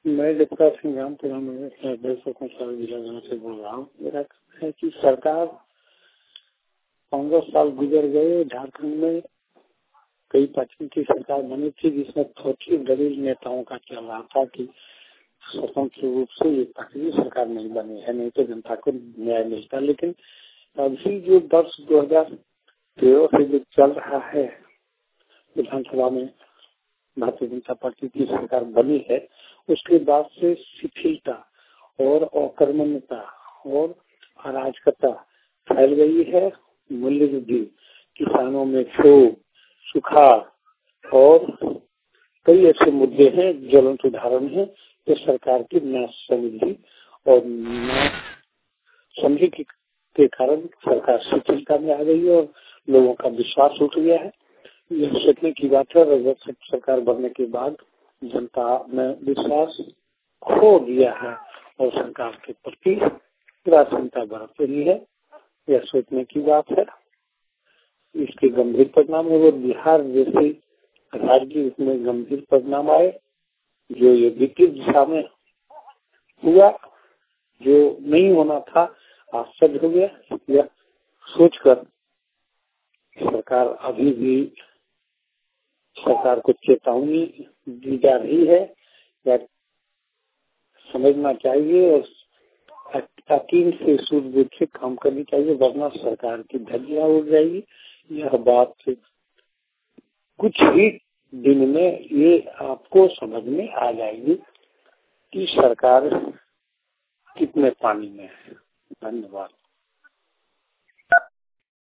मैं जगतार सिंह रामपुरा में जिला से बोल रहा हूँ। मेरा कहना है कि सरकार 15 साल गुजर गए। झारखंड में कई पार्टी की सरकार बनी थी, जिसमें थोड़ी दलित नेताओं का चल रहा था कि स्वतंत्र रूप से ये पार्टी की सरकार नहीं बनी है, नहीं तो जनता को न्याय मिलता। लेकिन अभी जो वर्ष 2013 से जो चल रहा है, विधानसभा में भारतीय जनता पार्टी की सरकार बनी है, उसके बाद से शिथिलता और अकर्मण्यता और अराजकता फैल गई है। मूल्य वृद्धि, किसानों में क्षोभ, सुखाड़ और कई ऐसे मुद्दे हैं, ज्वलंत उदाहरण है कि सरकार की नासमझी और नासमझी के कारण सरकार शिथिलता में आ गई है और लोगों का विश्वास उठ गया है। यह सोचने की बात है, सरकार बनने के बाद जनता ने विश्वास खो दिया है और सरकार के प्रति उदासीनता बरत रही है। यह सोचने की बात है। इसके गंभीर परिणाम है वो बिहार जैसे राज्य, इसमें गंभीर परिणाम आए। जो ये विपरीत दिशा में हुआ, जो नहीं होना था, आश्चर्य हो गया। यह सोचकर सरकार को चेतावनी दी जा रही है या समझना चाहिए और यकीन से सूझबूझ से काम करनी चाहिए, वरना सरकार की धज्जियां उड़ जाएगी। यह बात कुछ ही दिन में ये आपको समझ में आ जाएगी कि सरकार कितने पानी में है। धन्यवाद।